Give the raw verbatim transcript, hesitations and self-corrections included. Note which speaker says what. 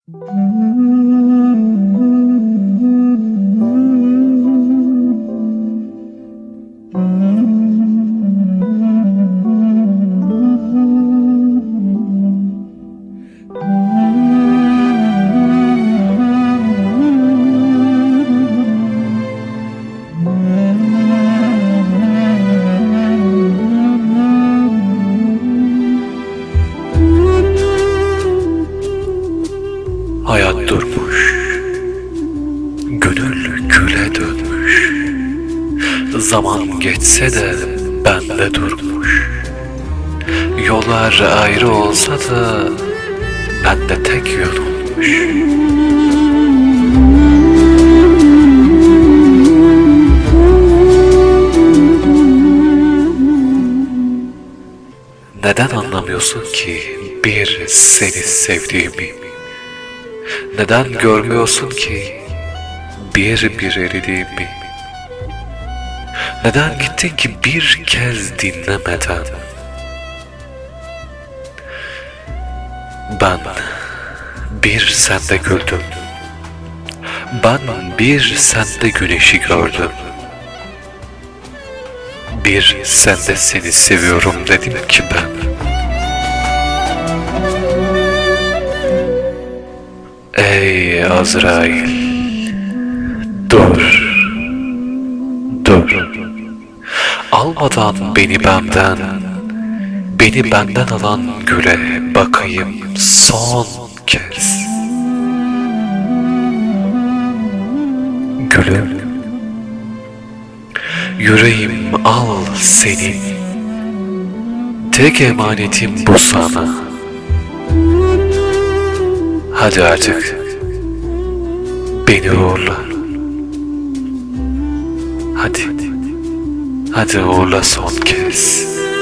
Speaker 1: Hayat durmuş, gönül küle dönmüş. Zaman geçse de bende durmuş. Yollar ayrı olsa da bende tek yön olmuş. Neden anlamıyorsun ki bir seni sevdiğimi? Neden görmüyorsun ki bir bir eridiğimi? Neden gittin ki bir kez dinlemeden? Ben bir sende güldüm. Ben bir sende güneşi gördüm. Bir sende seni seviyorum dedim ki ben. Ey Azrail, dur, dur. Almadan beni benden, beni benden alan güle bakayım son kez. Gülüm, yüreğim al senin, tek emanetim bu sana. Hadi artık beni uğurla. Hadi, hadi uğurla son kez.